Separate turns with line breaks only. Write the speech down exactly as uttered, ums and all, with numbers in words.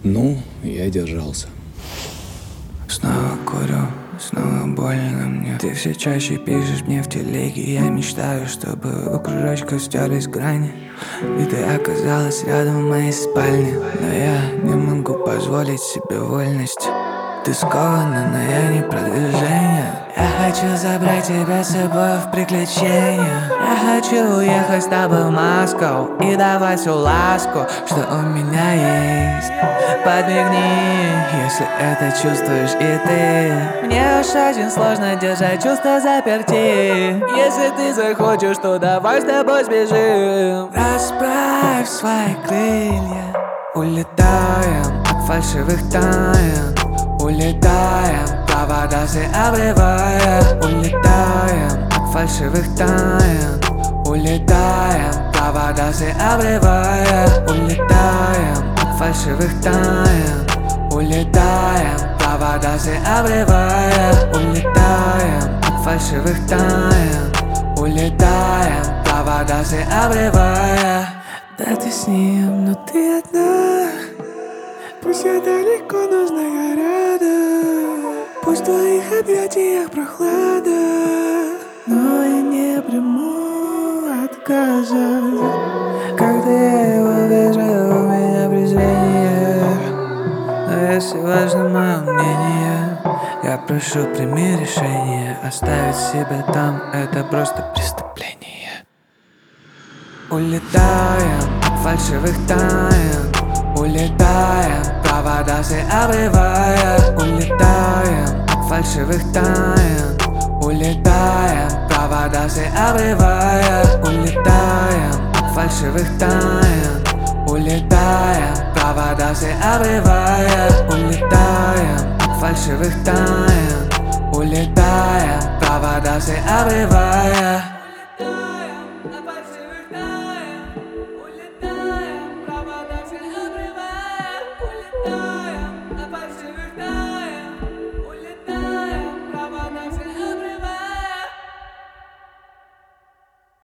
Ну, я держался.
Снова курю, снова больно мне. Ты все чаще пишешь мне в телеге. Я мечтаю, чтобы у кружочка стерлись грани, и ты оказалась рядом в моей спальне. Но я не могу позволить себе вольность. Ты скована, но я не продвижение. Я хочу забрать тебя с собой в приключения. Я хочу уехать с тобой в Москву и давать всю ласку, что у меня есть. Подмигни, если это чувствуешь и ты. Мне уж очень сложно держать чувства заперти. Если ты захочешь, то давай с тобой сбежим. Расправь свои крылья. Улетаем от фальшивых тайн. Улетаем, провода все обрывая. Улетаем от фальшивых тайн. Улетаем, провода все обрывая. Улетаем от фальшивых тайн. Улетаем, провода все обрывая. Улетаем от фальшивых тайн. Улетаем, провода все обрывая. Да ты с ним, но ты одна. Пусть я далеко, но знаю рядом. Пусть в твоих объятиях прохлада, но я не приму отказа. Когда я его вижу, у меня презрение. Но если важно мое мнение, я прошу, прими решение. Оставить себя там — это просто преступление. Улетаем от фальшивых тайн. Улетаем, провода все обрывая. Улетаем от фальшивых тайн. Улетаем, провода все обрывая. Улетаем от фальшивых тайн. Улетаем, провода все обрывая. Улетаем от фальшивых тайн. Улетаем, провода все обрывая.